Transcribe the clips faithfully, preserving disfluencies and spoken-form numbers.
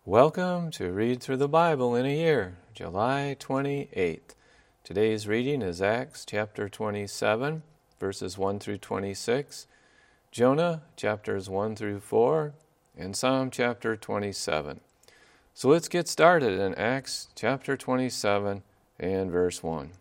Welcome to Read Through the Bible in a Year, July twenty-eighth. Today's reading is Acts chapter twenty-seven, verses one through twenty-six, Jonah chapters one through four, and Psalm chapter twenty-seven. So let's get started in Acts chapter twenty-seven and verse one.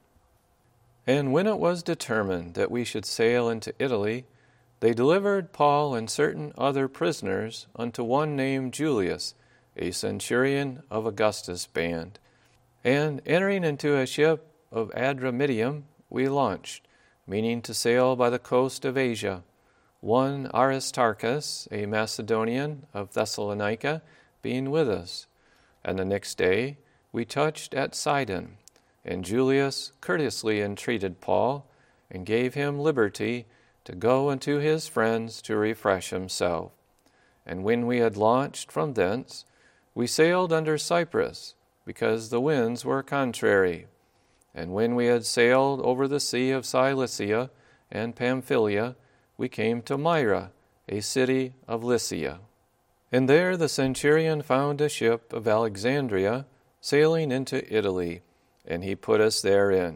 And when it was determined that we should sail into Italy, they delivered Paul and certain other prisoners unto one named Julius, a centurion of Augustus' band. And entering into a ship of Adramyttium, we launched, meaning to sail by the coast of Asia, one Aristarchus, a Macedonian of Thessalonica, being with us. And the next day we touched at Sidon, and Julius courteously entreated Paul, and gave him liberty to go unto his friends to refresh himself. And when we had launched from thence, we sailed under Cyprus, because the winds were contrary. And when we had sailed over the sea of Cilicia and Pamphylia, we came to Myra, a city of Lycia. And there the centurion found a ship of Alexandria sailing into Italy, and he put us therein.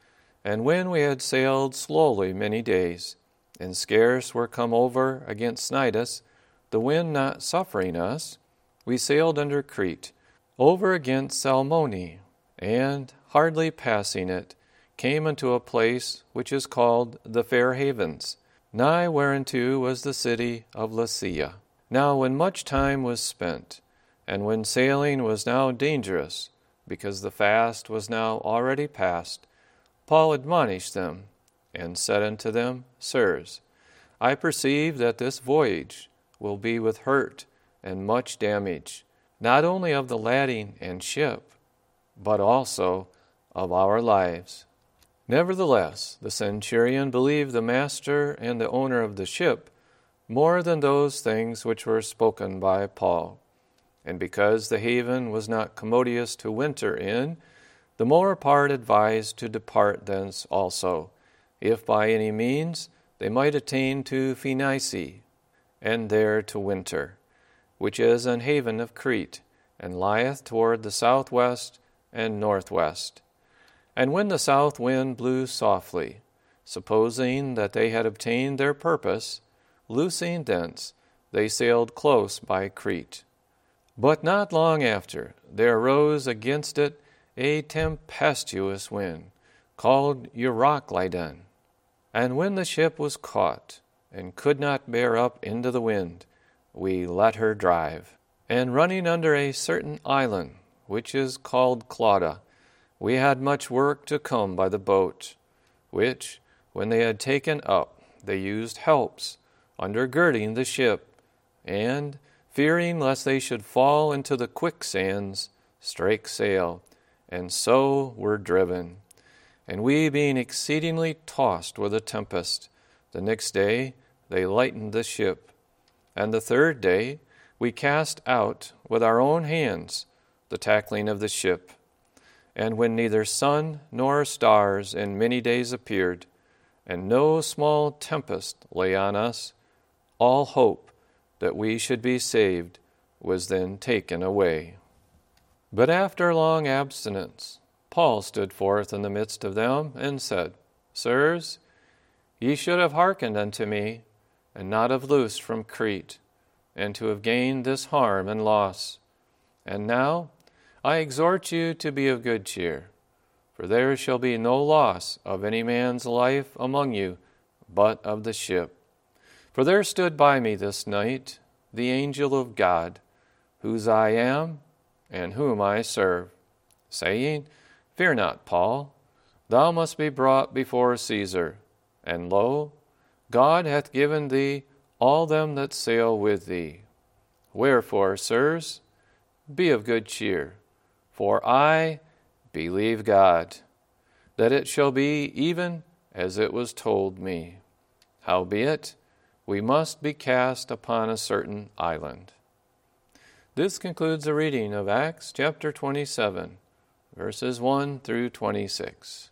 And when we had sailed slowly many days, and scarce were come over against Cnidus, the wind not suffering us, we sailed under Crete, over against Salmone, and, hardly passing it, came unto a place which is called the Fair Havens, nigh whereunto was the city of Lasea. Now when much time was spent, and when sailing was now dangerous, because the fast was now already past, Paul admonished them, and said unto them, Sirs, I perceive that this voyage will be with hurt and much damage, not only of the lading and ship, but also of our lives. Nevertheless, the centurion believed the master and the owner of the ship more than those things which were spoken by Paul. And because the haven was not commodious to winter in, the more part advised to depart thence also, if by any means they might attain to Phoenice, and there to winter, which is an haven of Crete, and lieth toward the southwest and northwest. And when the south wind blew softly, supposing that they had obtained their purpose, loosing thence, they sailed close by Crete. But not long after, there arose against it a tempestuous wind, called Euroclydon. And when the ship was caught, and could not bear up into the wind, we let her drive. And running under a certain island, which is called Clauda, we had much work to come by the boat, which, when they had taken up, they used helps, undergirding the ship, and, fearing lest they should fall into the quicksands, strake sail, and so were driven. And we, being exceedingly tossed with a tempest, the next day they lightened the ship. And the third day we cast out with our own hands the tackling of the ship. And when neither sun nor stars in many days appeared, and no small tempest lay on us, all hope that we should be saved was then taken away. But after long abstinence, Paul stood forth in the midst of them, and said, Sirs, ye should have hearkened unto me, and not have loosed from Crete, and to have gained this harm and loss. And now I exhort you to be of good cheer, for there shall be no loss of any man's life among you, but of the ship. For there stood by me this night the angel of God, whose I am, and whom I serve, saying, Fear not, Paul, thou must be brought before Caesar, and lo, God hath given thee all them that sail with thee. Wherefore, sirs, be of good cheer, for I believe God, that it shall be even as it was told me. Howbeit, we must be cast upon a certain island. This concludes the reading of Acts chapter twenty-seven, verses one through twenty-six.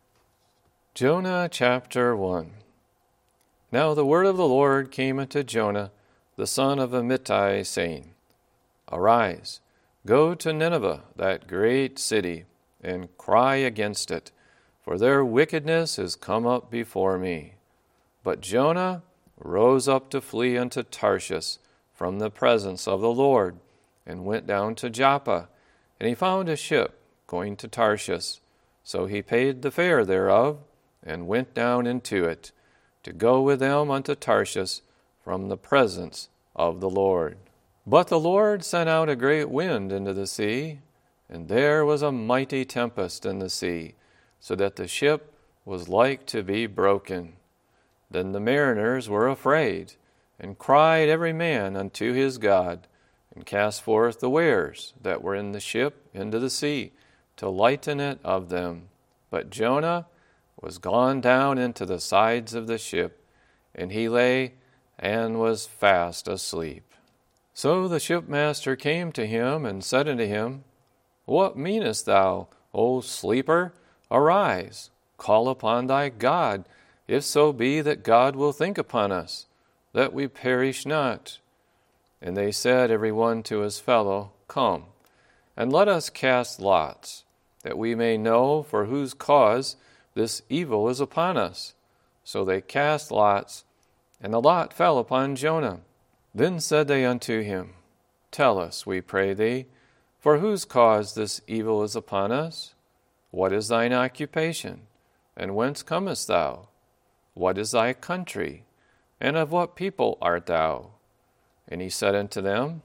Jonah chapter one. Now the word of the Lord came unto Jonah, the son of Amittai, saying, Arise, Go to Nineveh, that great city, and cry against it, for their wickedness is come up before me. But Jonah rose up to flee unto Tarshish from the presence of the Lord, and went down to Joppa, and he found a ship going to Tarshish. So he paid the fare thereof, and went down into it, to go with them unto Tarshish from the presence of the Lord. But the Lord sent out a great wind into the sea, and there was a mighty tempest in the sea, so that the ship was like to be broken. Then the mariners were afraid, and cried every man unto his God, and cast forth the wares that were in the ship into the sea, to lighten it of them. But Jonah was gone down into the sides of the ship, and he lay and was fast asleep. So the shipmaster came to him, and said unto him, What meanest thou, O sleeper? Arise, call upon thy God, if so be that God will think upon us, that we perish not. And they said every one to his fellow, Come, and let us cast lots, that we may know for whose cause this evil is upon us. So they cast lots, and the lot fell upon Jonah. Then said they unto him, Tell us, we pray thee, for whose cause this evil is upon us? What is thine occupation? And whence comest thou? What is thy country? And of what people art thou? And he said unto them,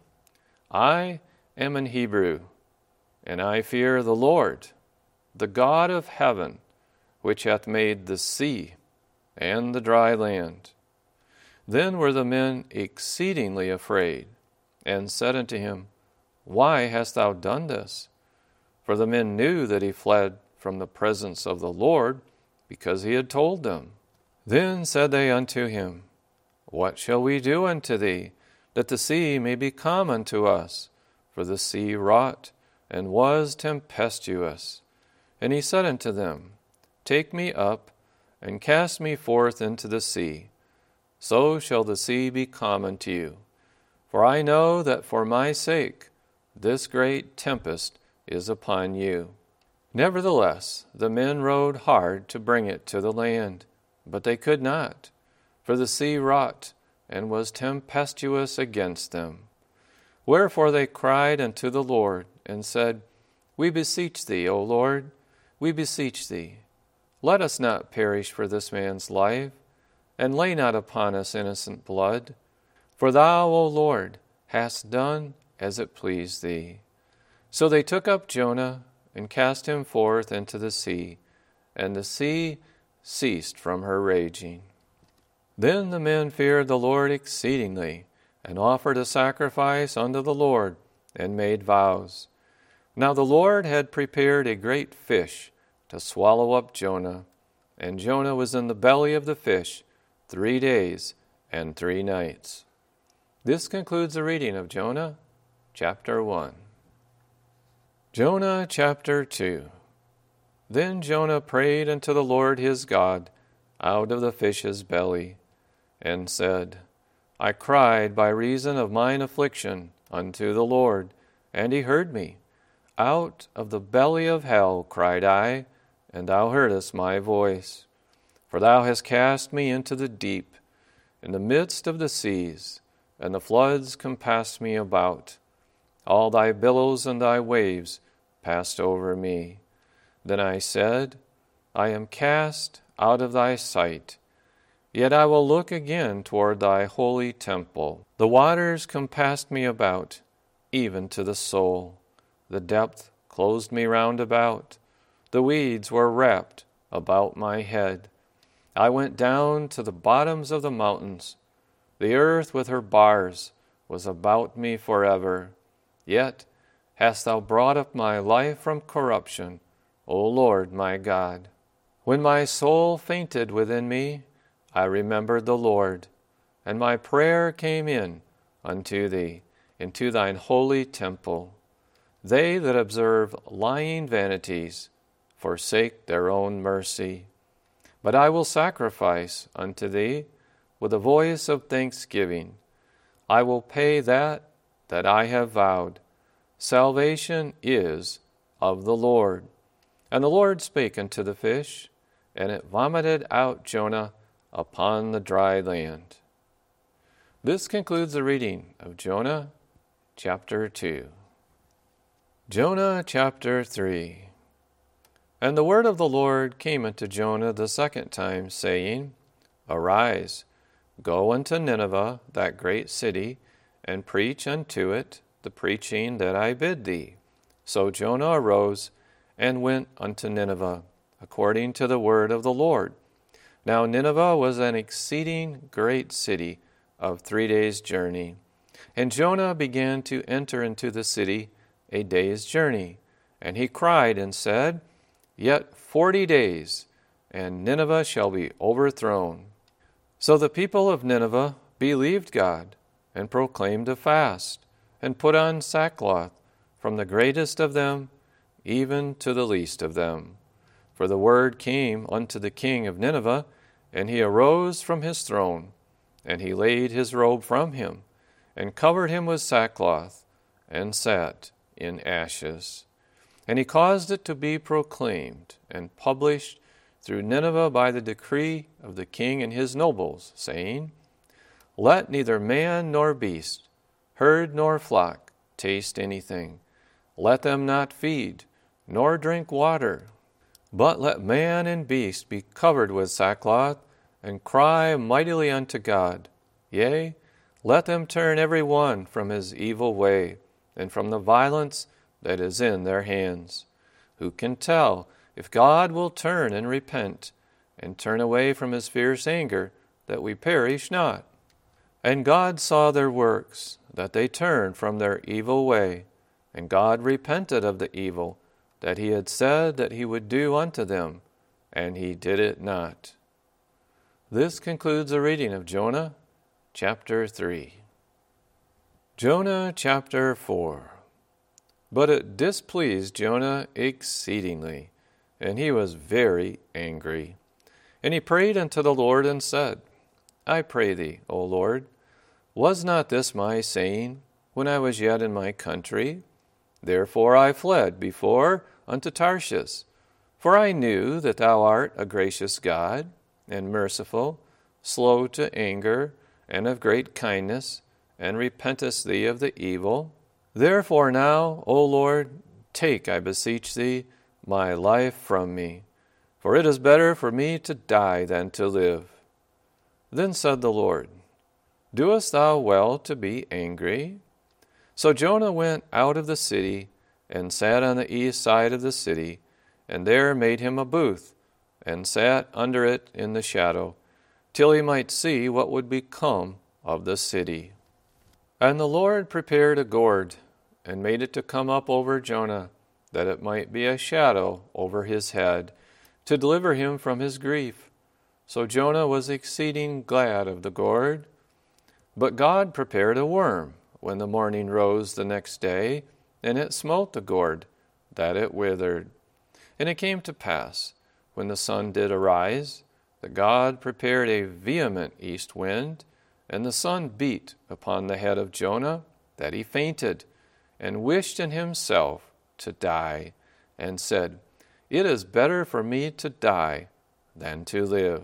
I am an Hebrew, and I fear the Lord, the God of heaven, which hath made the sea and the dry land. Then were the men exceedingly afraid, and said unto him, Why hast thou done this? For the men knew that he fled from the presence of the Lord, because he had told them. Then said they unto him, What shall we do unto thee, that the sea may be calm unto us? For the sea wrought, and was tempestuous. And he said unto them, Take me up, and cast me forth into the sea. So shall the sea be calm unto you. For I know that for my sake this great tempest is upon you. Nevertheless, the men rowed hard to bring it to the land, but they could not, for the sea wrought, and was tempestuous against them. Wherefore they cried unto the Lord, and said, We beseech thee, O Lord, we beseech thee, let us not perish for this man's life, and lay not upon us innocent blood. For thou, O Lord, hast done as it pleased thee. So they took up Jonah, and cast him forth into the sea, and the sea ceased from her raging. Then the men feared the Lord exceedingly, and offered a sacrifice unto the Lord, and made vows. Now the Lord had prepared a great fish to swallow up Jonah, and Jonah was in the belly of the fish three days and three nights. This concludes the reading of Jonah, chapter one. Jonah, chapter two. Then Jonah prayed unto the Lord his God out of the fish's belly, and said, I cried by reason of mine affliction unto the Lord, and he heard me. Out of the belly of hell cried I, and thou heardest my voice. For thou hast cast me into the deep, in the midst of the seas, and the floods compassed me about. All thy billows and thy waves passed over me. Then I said, I am cast out of thy sight. Yet I will look again toward thy holy temple. The waters compassed me about, even to the soul. The depth closed me round about. The weeds were wrapped about my head. I went down to the bottoms of the mountains. The earth with her bars was about me forever. Yet hast thou brought up my life from corruption, O Lord my God. When my soul fainted within me, I remembered the Lord, and my prayer came in unto thee, into thine holy temple. They that observe lying vanities forsake their own mercy. But I will sacrifice unto thee with a voice of thanksgiving. I will pay that that I have vowed. Salvation is of the Lord. And the Lord spake unto the fish, and it vomited out Jonah upon the dry land. This concludes the reading of Jonah chapter two. Jonah chapter three. And the word of the Lord came unto Jonah the second time, saying, Arise, go unto Nineveh, that great city, and preach unto it the preaching that I bid thee. So Jonah arose and went unto Nineveh, according to the word of the Lord. Now Nineveh was an exceeding great city of three days' journey. And Jonah began to enter into the city a day's journey. And he cried and said, Yet forty days, and Nineveh shall be overthrown. So the people of Nineveh believed God, and proclaimed a fast, and put on sackcloth, from the greatest of them even to the least of them. For the word came unto the king of Nineveh, and he arose from his throne, and he laid his robe from him, and covered him with sackcloth, and sat in ashes. And he caused it to be proclaimed and published through Nineveh by the decree of the king and his nobles, saying, Let neither man nor beast, herd nor flock, taste anything. Let them not feed, nor drink water. But let man and beast be covered with sackcloth, and cry mightily unto God. Yea, let them turn every one from his evil way, and from the violence that is in their hands. Who can tell if God will turn and repent, and turn away from his fierce anger, that we perish not? And God saw their works, that they turned from their evil way, and God repented of the evil that he had said that he would do unto them, and he did it not. This concludes the reading of Jonah chapter three. Jonah chapter four. But it displeased Jonah exceedingly, and he was very angry. And he prayed unto the Lord and said, I pray thee, O Lord, was not this my saying when I was yet in my country? Therefore I fled before unto Tarshish, for I knew that thou art a gracious God, and merciful, slow to anger, and of great kindness, and repentest thee of the evil. Therefore now, O Lord, take, I beseech thee, my life from me, for it is better for me to die than to live. Then said the Lord, Doest thou well to be angry? So Jonah went out of the city, and sat on the east side of the city, and there made him a booth, and sat under it in the shadow, till he might see what would become of the city. And the Lord prepared a gourd, and made it to come up over Jonah, that it might be a shadow over his head, to deliver him from his grief. So Jonah was exceeding glad of the gourd. But God prepared a worm when the morning rose the next day, and it smote the gourd, that it withered. And it came to pass, when the sun did arise, that God prepared a vehement east wind, and the sun beat upon the head of Jonah, that he fainted, and wished in himself to die, and said, It is better for me to die than to live.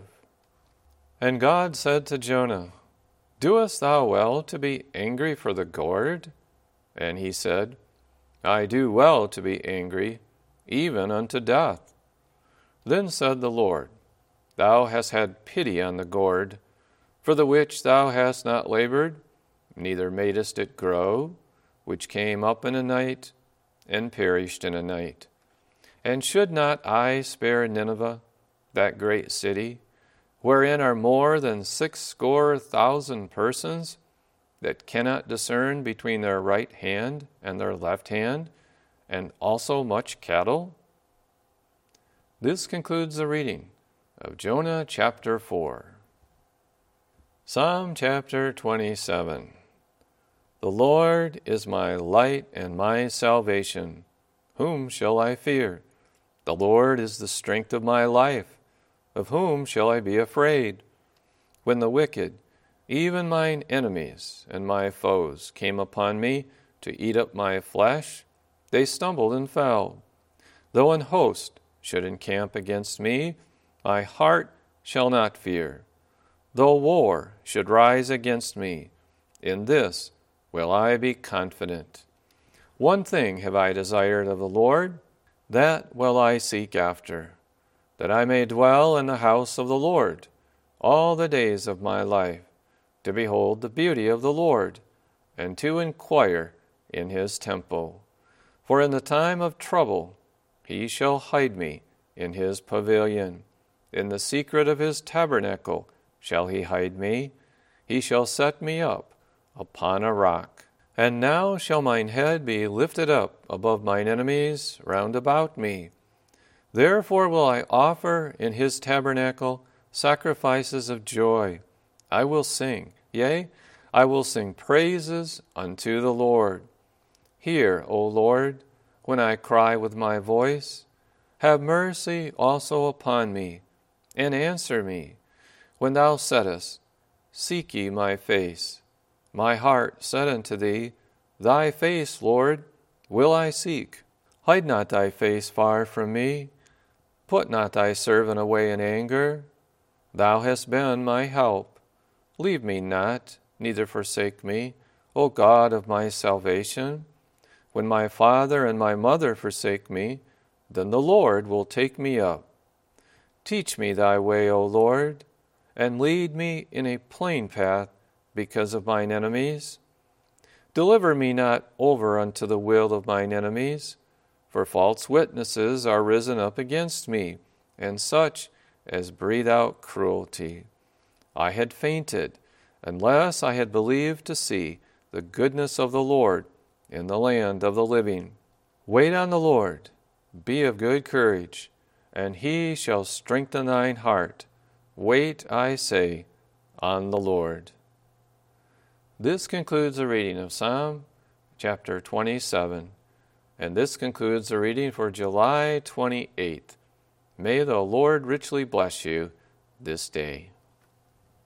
And God said to Jonah, Doest thou well to be angry for the gourd? And he said, I do well to be angry, even unto death. Then said the Lord, Thou hast had pity on the gourd, for the which thou hast not labored, neither madest it grow, which came up in a night, and perished in a night. And should not I spare Nineveh, that great city, wherein are more than six score thousand persons, that cannot discern between their right hand and their left hand, and also much cattle? This concludes the reading of Jonah chapter four. Psalm chapter twenty-seven. The Lord is my light and my salvation. Whom shall I fear? The Lord is the strength of my life. Of whom shall I be afraid? When the wicked, even mine enemies and my foes, came upon me to eat up my flesh, they stumbled and fell. Though an host should encamp against me, my heart shall not fear. Though war should rise against me, in this will I be confident. One thing have I desired of the Lord, that will I seek after, that I may dwell in the house of the Lord all the days of my life, to behold the beauty of the Lord, and to inquire in his temple. For in the time of trouble he shall hide me in his pavilion. In the secret of his tabernacle shall he hide me. He shall set me up upon a rock. And now shall mine head be lifted up above mine enemies round about me. Therefore will I offer in his tabernacle sacrifices of joy. I will sing, yea, I will sing praises unto the Lord. Hear, O Lord, when I cry with my voice. Have mercy also upon me, and answer me. When thou saidst, Seek ye my face, my heart said unto thee, Thy face, Lord, will I seek. Hide not thy face far from me. Put not thy servant away in anger. Thou hast been my help. Leave me not, neither forsake me, O God of my salvation. When my father and my mother forsake me, then the Lord will take me up. Teach me thy way, O Lord, and lead me in a plain path because of mine enemies. Deliver me not over unto the will of mine enemies, for false witnesses are risen up against me, and such as breathe out cruelty. I had fainted, unless I had believed to see the goodness of the Lord in the land of the living. Wait on the Lord, be of good courage, and he shall strengthen thine heart. Wait, I say, on the Lord. This concludes the reading of Psalm chapter twenty-seven, and this concludes the reading for July twenty-eighth. May the Lord richly bless you this day.